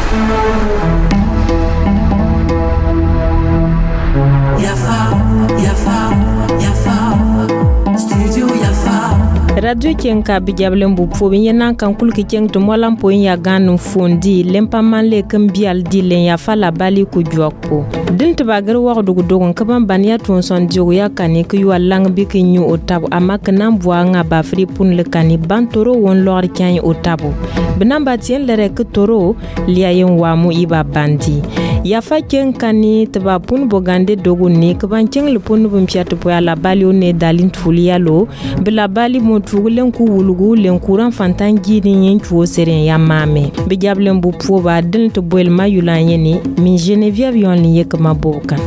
Radio Kenka bijablen bu po binyana kan kulki keng to molam po ya ganu fondi lempa manle kambial di len ya fala bali ku jokpo din to bagar wa dugu dogon kaban baniya ton son jogo ya kane ku walang bi ki nyu otab amak nan bua nga ba fri pun le kani bantoro won lor kyan otabo binamba tien le rek toro liayen wa mu iba bandi ya fa ken kani taba pun bogande dogo ne kaban keng le pun bum piatu po ya la bali o ne dalin tulialo bila bali mo tugulen ku wulugu len kuran fantan gidin yen chuo seren ya mame be jablen bu poba din to boel mayulan yeni min Geneviève yon liye kama bokan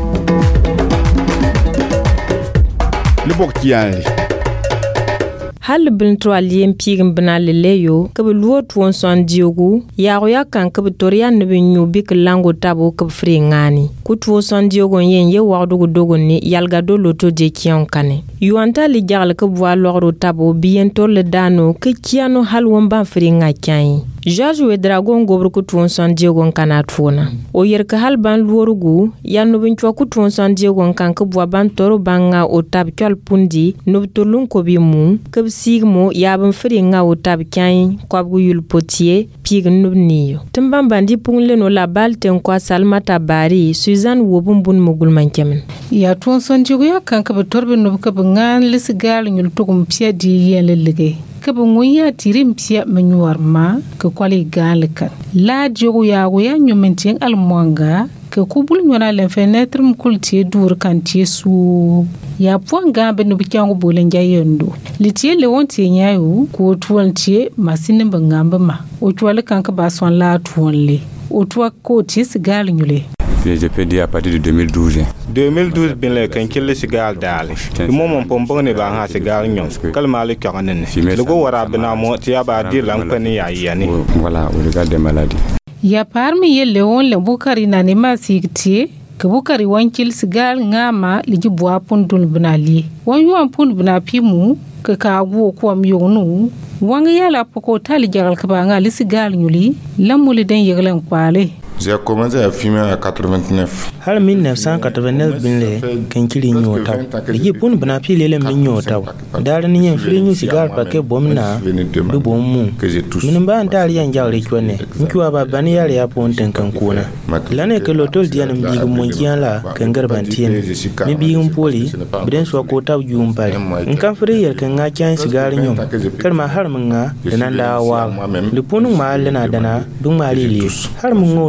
le boktiali hal bin to alien pigin banaleyo ke luot won son diogu ya kan ke torian ne binyu bik lango tabo ke fringani ku to son diogo yen ye wadu dogo ni yalga do loto de kion kane yuanta li jagal ke bwa loro tabo biento le dano ke kiano hal won ban fringa kyan George we dragon gobru ku to son diogo kana tuna o yer ke hal ban luorugu ya no bin ku to son diogo kan ke bwa ban toro banga o tab kyol pundi no tolun ko bi mu ke sigmo yabin fringa o tab kyan kwabgu yul potier pig nubniyo timban bandi pungle no la balten kwa salmata bari Suzanne wobumbun mugul mankemen ya ton son jigo ya kan ka torbe no ka bangan lisigal nyul tugum pia di yen lelige ka bunguya tirim pia menyuar ma ka kwali galika la jigo ya go ya nyumentien almonga ka kubul nyona le fenêtre mkulti dur kan tiesu ya puanga be no bikango bolen jayendo litie le wonti nyayu ko tuwantie masinin bangamba ma o tuwale kanka ba son la tuwanle o tuwa ko ti sigal nyule je peux dire à partir de 2012 2012 bin le kan kille sigal dal mo mon pompon ne ba ha sigal nyon kalma le kanen le go wara bina mo ti aba di lampani ya yani voilà au regard des maladies ya parmi ye leon le bukari na ne ma sikti ke bukari wankil sigal ngama liji bua pundul binali wan yuan pund bina pimu ke ka go ko am yonu wanga yala poko tali jagal ka ba nga li sigal nyuli lamuli den yeglen kwale. J'ai commencé à fumer en 89. Har 1989 binle kenkili nyota. Ligi pun bana pile le nyota. Dara ni yen fri nyu cigar pake bomna du bomu. Minimba antali ya njawle chwane. Nkiwa babani yale ya ponten kankuna. Lane ke lotol diana mbigu monkian la kengar bantien. Mbigu mpoli biden swa kota ujumpali. Nkan fri yer kenga chan cigar nyom. Kalma har mga denanda wa. Lipunu ma lena dana dung malili. Har mungo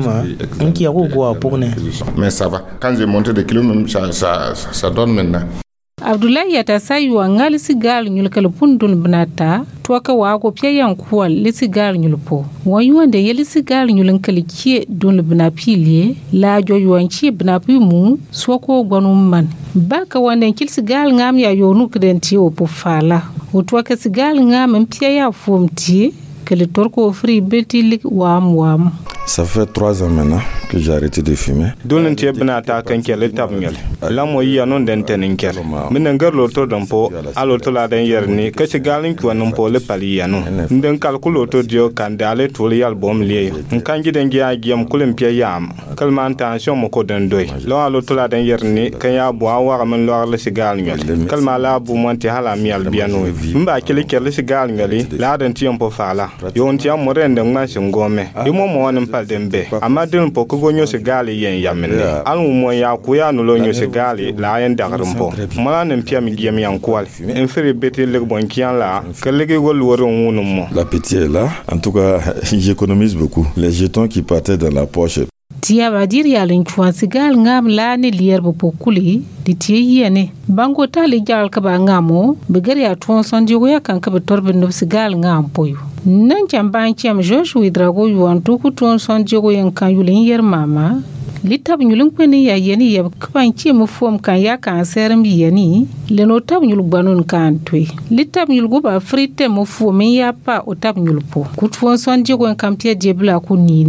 mais ça va. Quand j'ai monté des kilos, même ça donne maintenant. Abdoulaye yata sayu angali sigal nyul kala pundul banata toka wago pya yankuwa le sigal nyul po wayuande yeli sigal nyul kala kie don bana pilie la jo yuanchi bana pimu soko gwanum man baka wande kil sigal ngam ya yonu kredenti o po fala o toka sigal ngam pya ya fomti kala torko free betilik wam Ça fait 3 ans maintenant que j'ai arrêté de fumer. Dolen tie bna ta kan kele tabngel. La mo yi anon den tenen kel. Min ngar lo to dompo alo to la den yerni ka ci galin ku anon po le pali yanu. Nden kalkulo to dio kan dale to le album le. Nkan gi den gi agiem kulem pia yam. Kalman tension mo ko den doy. Lo alo to la den yerni kan ya bo awara men lo le sigal ngel. Kalma la bu monti hala mi albiano. Mba kele kele sigal ngali la den tiempo fala. Yo on tiam mo rende ngma ngome. Imo mo on dembe amadin po ko gonyo se gali yen yamene anu mo ya ku ya no lonyo se gali la yen dagarumpo mala nem pia mi gem yan kwal en fere beti le bon kian la que le gol woro wonu mo. La pitié est là, en tout cas j'économise beaucoup les jetons qui partaient dans la poche. Tia badir ya len chwan sigal ngam la ne lier bo pokuli di tie yene bango tali jal ka ba ngamo be gar ya ton son jigo ya kan ka be torbe no sigal ngam poyo nan chamban cham Josh wi drago yuan to ku ton son jigo yan kan yulen yer mama litab nyulun kwene ya yeni ya kpan chim fom kan ya kan serem yeni le no tab nyul gbanon kan twi litab nyul go ba frite mo fom ya pa o tab nyul po ku ton son jigo kan pie jebla ku nini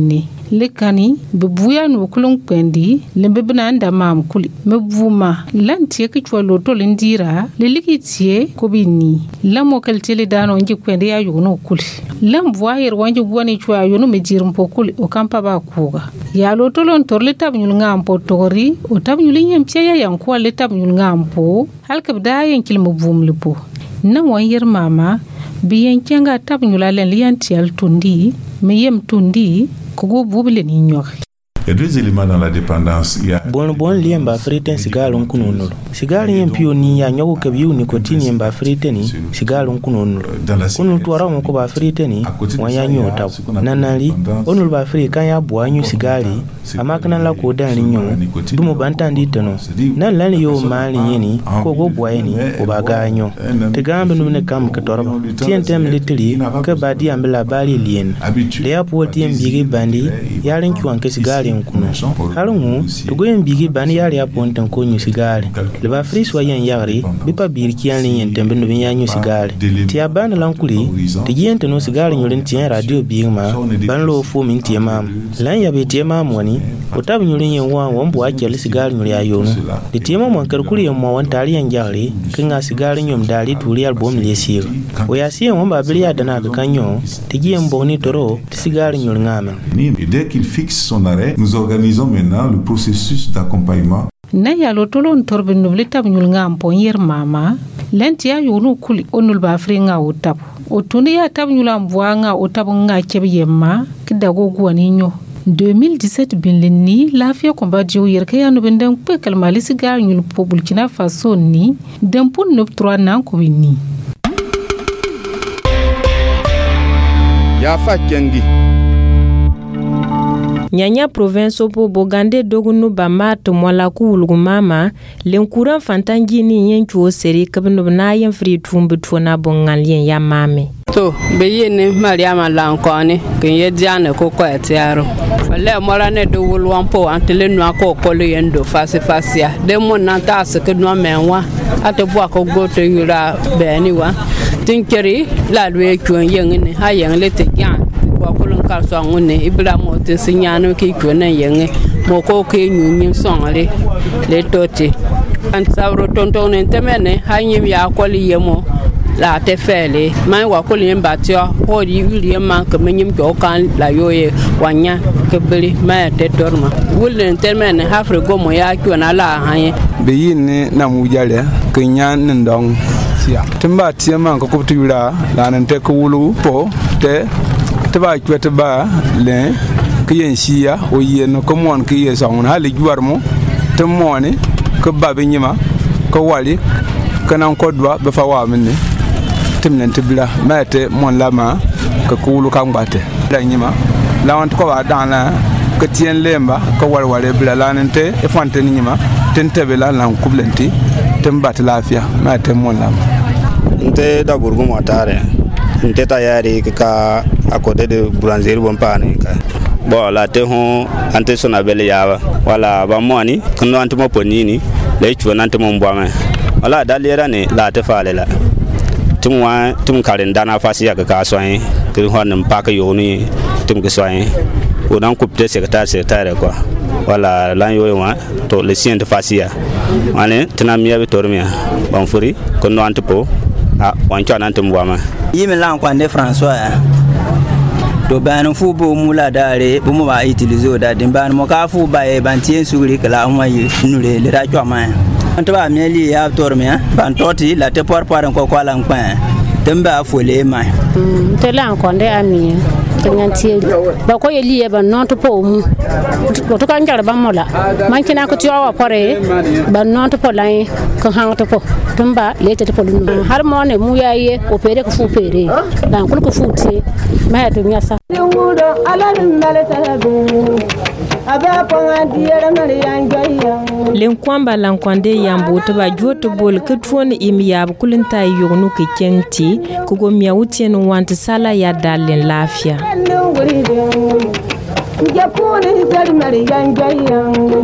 lekani bebuya no kulung pendi lembe benanda mam kuli mebuma lantie ke chwa loto lindira lelikitie ko bini lamo kaltele dano nji kwende ya yuno kuli lambwa yer wanje bwani chwa yuno mejirum pokuli o kampa ba kuga ya loto lon torle tabnyul ngampo tori o tabnyul nyempya ya yanko le tabnyul ngampo halkabda yankil mebum lipo na wanyir mama biyen kenga tabnyula len liantial tundi meyem tundi kogo bubile ni nyok. Il y a deux éléments dans la dépendance. Il y a bon lien ba friten sigalon kunonolo. Sigal yen pio ni ya nyogo kabiu nicotine yen ba friteni sigalon kunonolo. Kunu tuara mo ko ba friteni wanya nyota. Nanali onul ba fri kan ya boanyu sigali amakana la ko dan linyo dumo bantandi tano. Nan lan yo mali yeni ko go boyeni ko ba ganyo. Te gambe no ne kam ka torba. Tien tem litili ka ba di ambela bali lien. Le ya po tiem bigi bandi yalen kyuan ke sigali kuno halungu tugoyen bigi bani yari aponten ko nyu sigari le ba fris wayen yari bipa birki yan yen tembe no binya nyu sigari ti abana lankuli ti yente no sigari nyulen ti radio bigma ban lo fu min ti mam lan ya be ti mam woni o tab nyulen yen wa won bo akele sigari nyuli ayono ti ti mam kar kuli yen mo won tali yan jari kinga sigari nyum dali tuli album le sir o ya si won ba biliya dana ga kanyo ti yen boni toro ti sigari nyul ngama dès qu'il fixe son arrêt. Nous organisons maintenant le processus d'accompagnement. Na ya lotolon torbe nubli tab nyul ngam po yer mama lenti ya yonu kuli onul ba fringa o tab o tuni ya tab nyula mbwa nga o tab nga kebe yemma kida go gwani nyo 2017 binlini lafiya komba jiw yer ka ya nubenden pe kalmali sigar nyul po Burkina Faso ni dempun nub 3 nan ko ni ya fa kengi Nyanya province opo bogande dogunu bama to mwala ku wulgumama lenkuran fantangi ni yenchu oseri kabno na yen free tumbu tona bongan yen ya mame to be yene mariama lankone ken ye diane ko ko etiaro wala mora ne do wulwan po antele no akoko le yendo fase fasia de mon na ta se ke no menwa atebo akogo to yura be ni wa tinkeri la lwe kwon yen ni ha yen le te yan kulun kal songu ne ibra mo te sinyano ki kwena yenge mo ko ke nyunyin songale le toti an sabro tonton ne temene hanyim ya kwali yemo la te fele mai wa kulin batio ho di wili ma ke menyim ko kan la yoye wanya ke beli ma te dorma wulen temene hafre go mo ya kwena la hanye be yin na mu jale ke nyan ndong sia timba tiema ko kubtula la nan te ko wulu po te taba kwete ba le kiyen siya o yen ko mon kiye song hali juarmo te moni ko babe nyima ko wali kanan ko dwa be fa wa minni timnen tibla mate mon lama ko kulu kan bate da nyima lawant ko wa dana ko tien lemba ko walwale bla lanante e fonte nyima ten tebela lan kublenti tembat lafiya mate mon lama nte da burgu motare nte ta yari ka à côté de boulangerie bon pani bon la te hon ante sona bele yawa wala ba moni kuno ante mo ponini le chuo nante mo mbwama wala dalera ne la te fale la tum karen dana fasi ya ka soin ke hon mpaka yoni tum ke soin o dan coupe secrétaire quoi wala lan yo wa to le sien de fasi ya ane tena miya be tormia bon furi kuno ante po a wancho nante mbwama yimi lan kwande François to ban fu bo mula dare bu mu ba utiliser da din ban mo ka fu ba e ban tien sugri kala mo yi nure le da choma to ba meli ya torme ban toti la te por ko ko lan pan temba fole mai te lan konde ami nyantie ba ko yeli e ban non to po mu to kan jar ban mola man kina ko tiwa pore ban non to po lai kan hang to po temba le te po lu har mo ne mu yaye o pere ko fu pere dan ko futi ma to nyasa ngudo ala ndale talabe aba ponga diere mari yanjaya len kwamba lan kwande yambo to ba joto bol ke tuon imi yab kulinta yognu ke kenti ko go miya wutien want sala ya dalen lafia japone zari mari yanjaya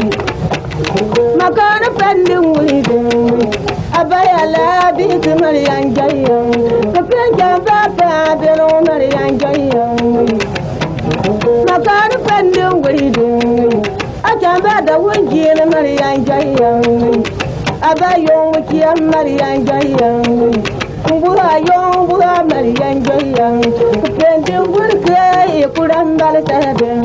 makana pende ngulide abaya la bi mari yanjaya ke penja ba ba de no mari yanjaya makar pending wuri Achamba da wunji na Marian Jayan Abayong Wikia Marian Jayan Bura Yong Bura Marian Jayan Pending Wurke Kurambal Sabe